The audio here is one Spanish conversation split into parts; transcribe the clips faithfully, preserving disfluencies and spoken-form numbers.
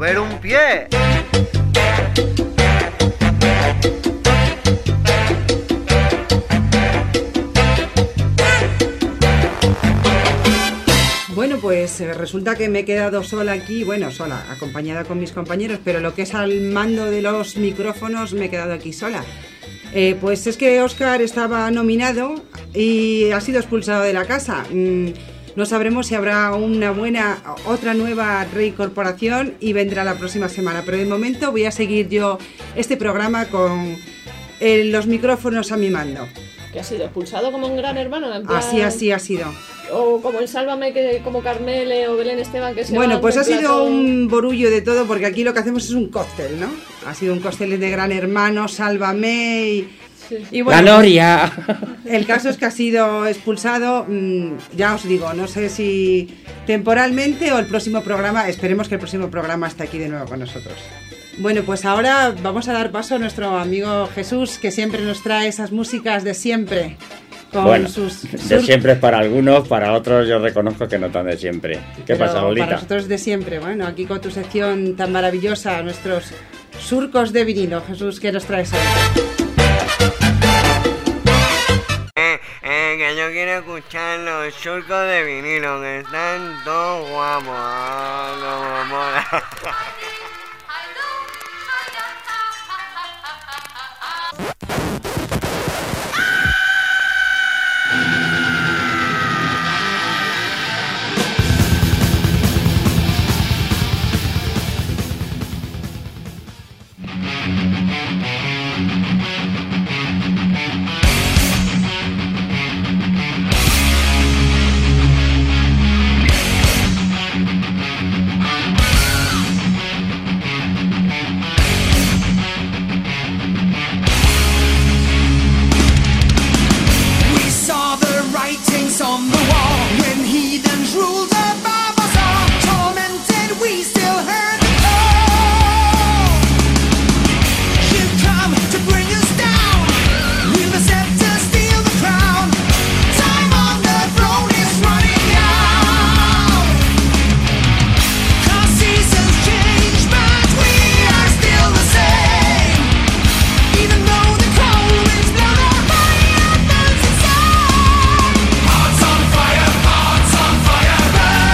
mover un pie. Bueno, pues eh, resulta que me he quedado sola aquí, bueno, sola, acompañada con mis compañeros, pero lo que es al mando de los micrófonos me he quedado aquí sola. Eh, pues es que Óscar estaba nominado y ha sido expulsado de la casa. Mm, no sabremos si habrá una buena, otra nueva reincorporación y vendrá la próxima semana, pero de momento voy a seguir yo este programa con eh, los micrófonos a mi mando. ¿Que ha sido expulsado como un Gran Hermano? En plan... Así, así ha sido. O como en Sálvame, que como Carmele o Belén Esteban, que se Bueno, van pues de ha sido plato... un borullo de todo, porque aquí lo que hacemos es un cóctel, ¿no? Ha sido un cóctel de Gran Hermano, Sálvame y... Sí. y bueno, ¡La Noria! El caso es que ha sido expulsado, mmm, ya os digo, no sé si temporalmente o el próximo programa, esperemos que el próximo programa esté aquí de nuevo con nosotros. Bueno, pues ahora vamos a dar paso a nuestro amigo Jesús, que siempre nos trae esas músicas de siempre. Con Bueno, sus, de sus... siempre es para algunos, para otros yo reconozco que no tan de siempre. ¿Qué Pero pasa, Lolita? para nosotros de siempre. Bueno, aquí con tu sección tan maravillosa, nuestros surcos de vinilo. Jesús, ¿qué nos traes hoy? Eh, eh, que yo quiero escuchar los surcos de vinilo, que están todos guapos, ah, como mola. On the wall when heathens ruled above us all, tormented we still heard the call. You've come to bring us down, we'll the scepter, steal the crown. Time on the throne is running out. Our seasons change, but we are still the same. Even though the cold winds blow, the fire burns inside. Hearts on fire, hearts on fire, burn.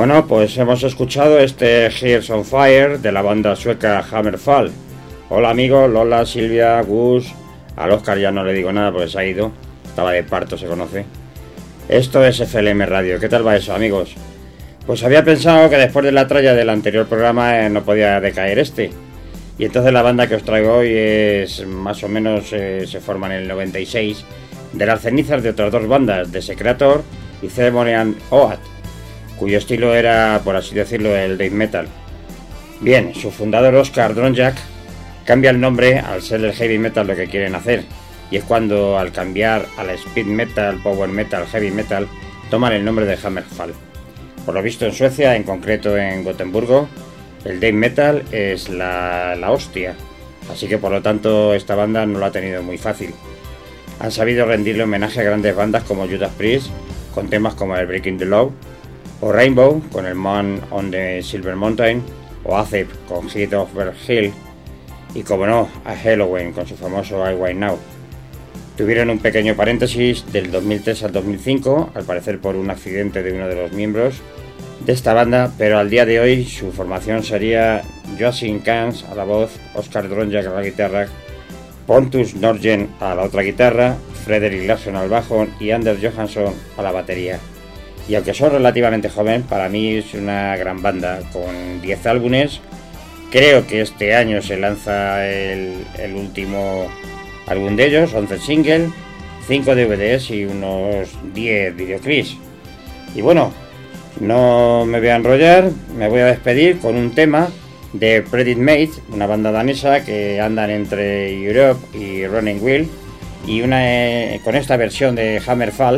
Bueno, pues hemos escuchado este Hearts on Fire de la banda sueca Hammerfall. Hola amigos, Lola, Silvia, Gus. Al Oscar ya no le digo nada porque se ha ido. Estaba de parto, se conoce. Esto es F L M Radio. ¿Qué tal va eso, amigos? Pues había pensado que después de la tralla del anterior programa eh, no podía decaer este. Y entonces la banda que os traigo hoy es más o menos, eh, se forma en el noventa y seis, de las cenizas de otras dos bandas, de Secreator y Ceremony and Oath, cuyo estilo era, por así decirlo, el death metal. Bien, su fundador Oscar Dronjak cambia el nombre al ser el heavy metal lo que quieren hacer, y es cuando al cambiar al speed metal, power metal, heavy metal, toman el nombre de Hammerfall. Por lo visto en Suecia, en concreto en Gotemburgo, el death metal es la, la hostia, así que por lo tanto esta banda no lo ha tenido muy fácil. Han sabido rendirle homenaje a grandes bandas como Judas Priest, con temas como el Breaking the Law, o Rainbow con el Man on the Silver Mountain, o Acep con Heat of the Hill, y como no, a Halloween con su famoso I White Now. Tuvieron un pequeño paréntesis del dos mil tres al dos mil cinco, al parecer por un accidente de uno de los miembros de esta banda, pero al día de hoy su formación sería Joachim Kans a la voz, Oscar Dronjak a la guitarra, Pontus Nordgen a la otra guitarra, Fredrik Larsson al bajo y Anders Johansson a la batería. Y aunque son relativamente joven, para mí es una gran banda, con diez álbumes. Creo que este año se lanza el, el último álbum de ellos, once singles, cinco D V Ds y unos diez videoclips. Y bueno, no me voy a enrollar, me voy a despedir con un tema de Predit Mate, una banda danesa que andan entre Europe y Running Wheel, y una eh, con esta versión de Hammerfall,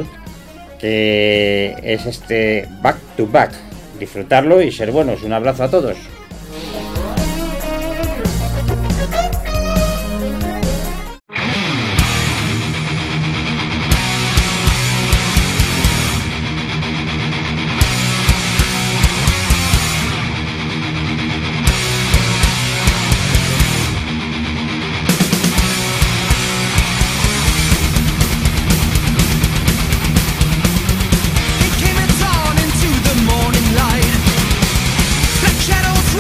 que es este Back to Back. Disfrutarlo y ser buenos. Un abrazo a todos. It came at dawn into the morning light. Black shadows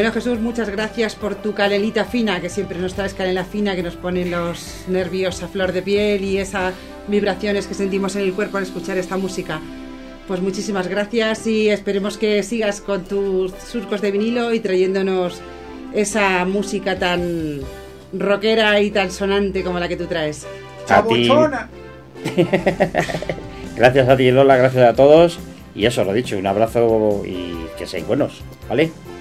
Bueno, Jesús, muchas gracias por tu canelita fina, que siempre nos traes canela fina, que nos pone los nervios a flor de piel y esas vibraciones que sentimos en el cuerpo al escuchar esta música. Pues muchísimas gracias y esperemos que sigas con tus surcos de vinilo y trayéndonos esa música tan rockera y tan sonante como la que tú traes. A ti. Gracias a ti, Lola, gracias a todos. Y eso, lo dicho, un abrazo y que seáis buenos, ¿vale?